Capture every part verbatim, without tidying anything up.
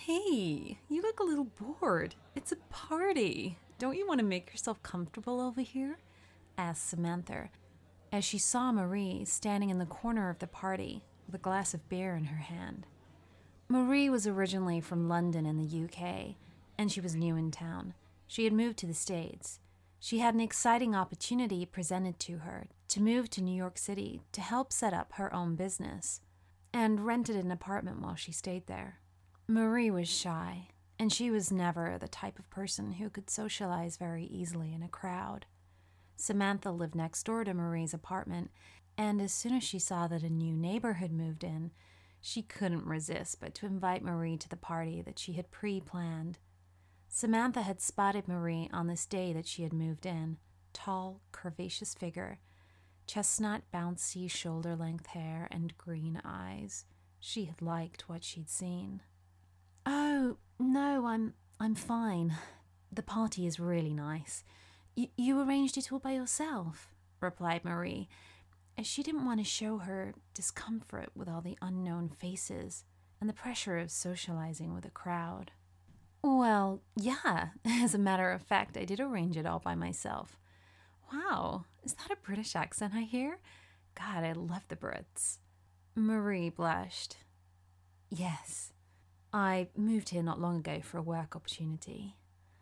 Hey, you look a little bored. It's a party. Don't you want to make yourself comfortable over here? Asked Samantha as she saw Marie standing in the corner of the party with a glass of beer in her hand. Marie was originally from London in the U K, and she was new in town. She had moved to the States. She had an exciting opportunity presented to her to move to New York City to help set up her own business, and rented an apartment while she stayed there. Marie was shy, and she was never the type of person who could socialize very easily in a crowd. Samantha lived next door to Marie's apartment, and as soon as she saw that a new neighbor had moved in, she couldn't resist but to invite Marie to the party that she had pre-planned. Samantha had spotted Marie on this day that she had moved in. Tall, curvaceous figure, chestnut, bouncy, shoulder-length hair, and green eyes. She had liked what she'd seen. "Oh, no, I'm I'm fine. The party is really nice. Y- you arranged it all by yourself," replied Marie, as she didn't want to show her discomfort with all the unknown faces and the pressure of socializing with a crowd. "Well, yeah, as a matter of fact, I did arrange it all by myself." "Wow, is that a British accent I hear? God, I love the Brits." Marie blushed. "Yes. I moved here not long ago for a work opportunity."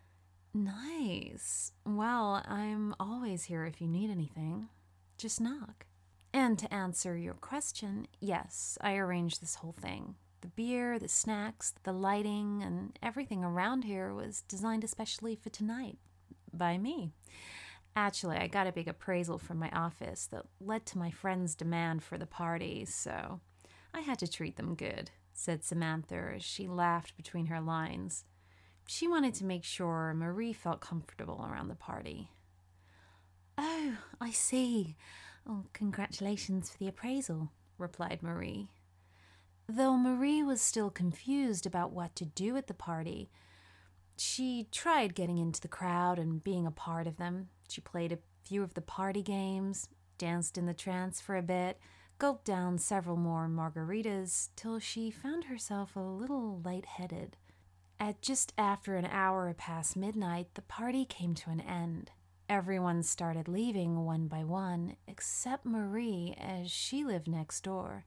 "Nice. Well, I'm always here if you need anything. Just knock." "And to answer your question, yes, I arranged this whole thing. The beer, the snacks, the lighting, and everything around here was designed especially for tonight. By me. Actually, I got a big appraisal from my office that led to my friend's demand for the party, so I had to treat them good," said Samantha as she laughed between her lines. She wanted to make sure Marie felt comfortable around the party. "Oh, I see. Oh, congratulations for the appraisal," replied Marie. Though Marie was still confused about what to do at the party, she tried getting into the crowd and being a part of them. She played a few of the party games, danced in the trance for a bit, gulped down several more margaritas till she found herself a little lightheaded. At just after an hour past midnight, the party came to an end. Everyone started leaving one by one, except Marie, as she lived next door.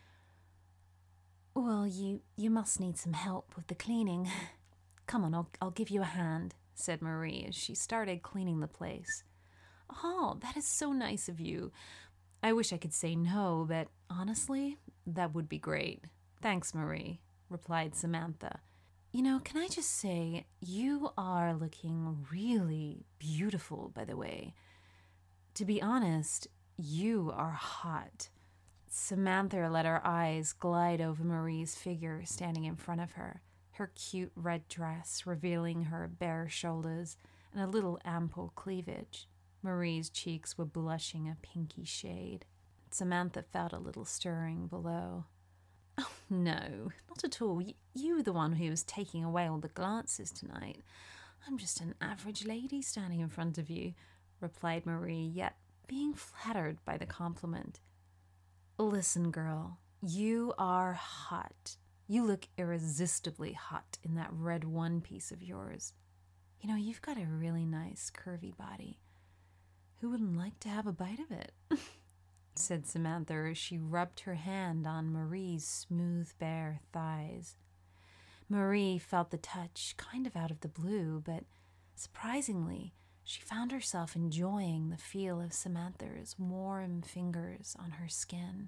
"Well, you, you must need some help with the cleaning. Come on, I'll, I'll give you a hand," said Marie as she started cleaning the place. "Oh, that is so nice of you. I wish I could say no, but honestly, that would be great. Thanks, Marie," replied Samantha. "You know, can I just say, you are looking really beautiful, by the way. To be honest, you are hot." Samantha let her eyes glide over Marie's figure standing in front of her, her cute red dress revealing her bare shoulders and a little ample cleavage. Marie's cheeks were blushing a pinky shade. Samantha felt a little stirring below. "Oh, no, not at all. Y- you were the one who was taking away all the glances tonight. I'm just an average lady standing in front of you," replied Marie, yet being flattered by the compliment. "Listen, girl, you are hot. You look irresistibly hot in that red one piece of yours. You know, you've got a really nice curvy body. Who wouldn't like to have a bite of it?" said Samantha as she rubbed her hand on Marie's smooth, bare thighs. Marie felt the touch kind of out of the blue, but surprisingly, she found herself enjoying the feel of Samantha's warm fingers on her skin.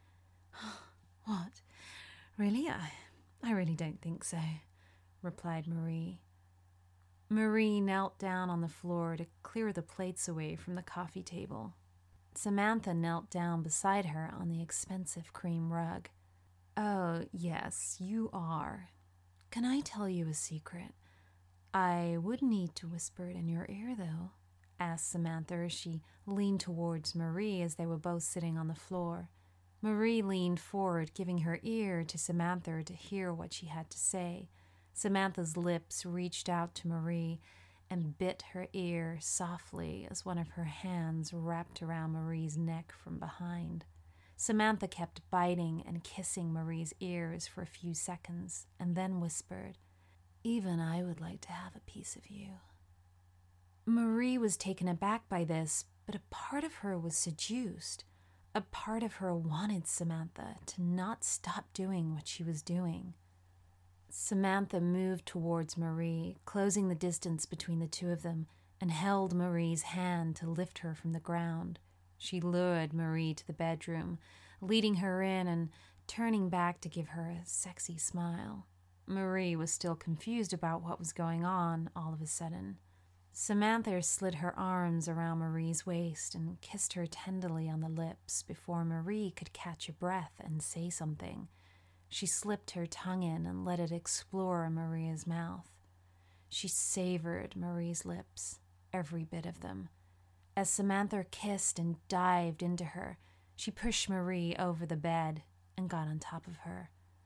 "What? Really? I, I really don't think so," replied Marie. Marie knelt down on the floor to clear the plates away from the coffee table. Samantha knelt down beside her on the expensive cream rug. "Oh, yes, you are. Can I tell you a secret? I would need to whisper it in your ear, though," asked Samantha as she leaned towards Marie as they were both sitting on the floor. Marie leaned forward, giving her ear to Samantha to hear what she had to say. Samantha's lips reached out to Marie and bit her ear softly as one of her hands wrapped around Marie's neck from behind. Samantha kept biting and kissing Marie's ears for a few seconds and then whispered, "Even I would like to have a piece of you." Marie was taken aback by this, but a part of her was seduced. A part of her wanted Samantha to not stop doing what she was doing. Samantha moved towards Marie, closing the distance between the two of them, and held Marie's hand to lift her from the ground. She lured Marie to the bedroom, leading her in and turning back to give her a sexy smile. Marie was still confused about what was going on all of a sudden. Samantha slid her arms around Marie's waist and kissed her tenderly on the lips before Marie could catch a breath and say something. She slipped her tongue in and let it explore Maria's mouth. She savored Marie's lips, every bit of them. As Samantha kissed and dived into her, she pushed Marie over the bed and got on top of her.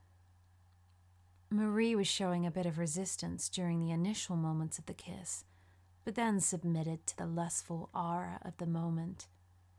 Marie was showing a bit of resistance during the initial moments of the kiss, but then submitted to the lustful aura of the moment.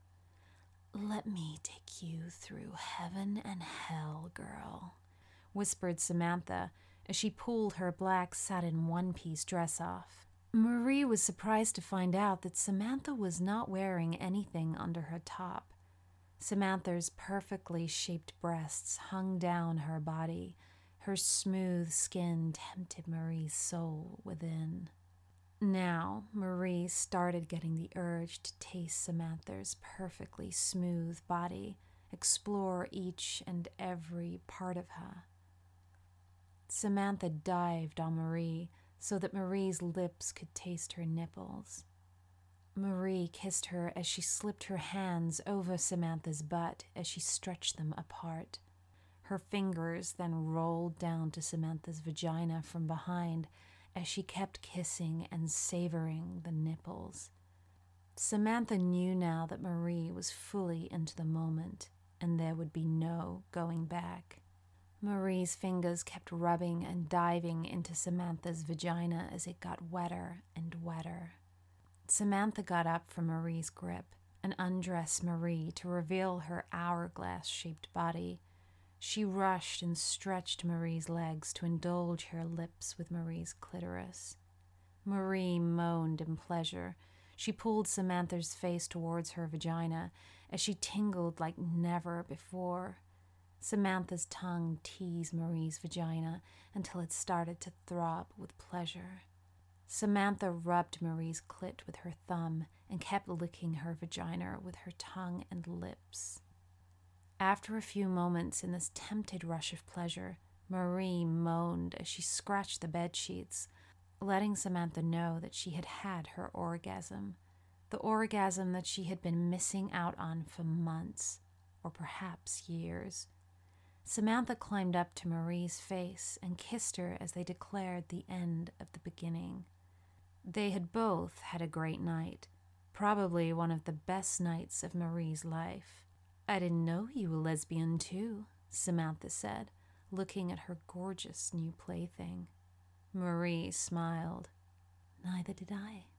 "Let me take you through heaven and hell, girl," whispered Samantha as she pulled her black satin one-piece dress off. Marie was surprised to find out that Samantha was not wearing anything under her top. Samantha's perfectly shaped breasts hung down her body. Her smooth skin tempted Marie's soul within. Now, Marie started getting the urge to taste Samantha's perfectly smooth body, explore each and every part of her. Samantha dived on Marie so that Marie's lips could taste her nipples. Marie kissed her as she slipped her hands over Samantha's butt as she stretched them apart. Her fingers then rolled down to Samantha's vagina from behind as she kept kissing and savoring the nipples. Samantha knew now that Marie was fully into the moment, and there would be no going back. Marie's fingers kept rubbing and diving into Samantha's vagina as it got wetter and wetter. Samantha got up from Marie's grip and undressed Marie to reveal her hourglass-shaped body. She rushed and stretched Marie's legs to indulge her lips with Marie's clitoris. Marie moaned in pleasure. She pulled Samantha's face towards her vagina as she tingled like never before. Samantha's tongue teased Marie's vagina until it started to throb with pleasure. Samantha rubbed Marie's clit with her thumb and kept licking her vagina with her tongue and lips. After a few moments in this tempted rush of pleasure, Marie moaned as she scratched the bedsheets, letting Samantha know that she had had her orgasm, the orgasm that she had been missing out on for months, or perhaps years. Samantha climbed up to Marie's face and kissed her as they declared the end of the beginning. They had both had a great night, probably one of the best nights of Marie's life. "I didn't know you were lesbian too," Samantha said, looking at her gorgeous new plaything. Marie smiled. "Neither did I."